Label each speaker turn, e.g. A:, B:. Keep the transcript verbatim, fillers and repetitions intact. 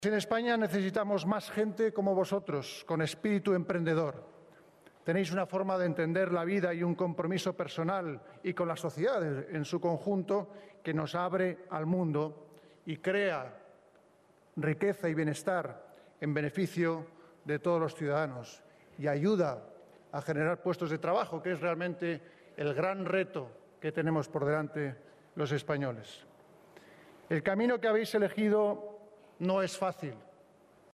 A: En España necesitamos más gente como vosotros, con espíritu emprendedor. Tenéis una forma de entender la vida y un compromiso personal y con la sociedad en su conjunto que nos abre al mundo y crea riqueza y bienestar en beneficio de todos los ciudadanos y ayuda a generar puestos de trabajo, que es realmente el gran reto que tenemos por delante los españoles. El camino que habéis elegido no es fácil.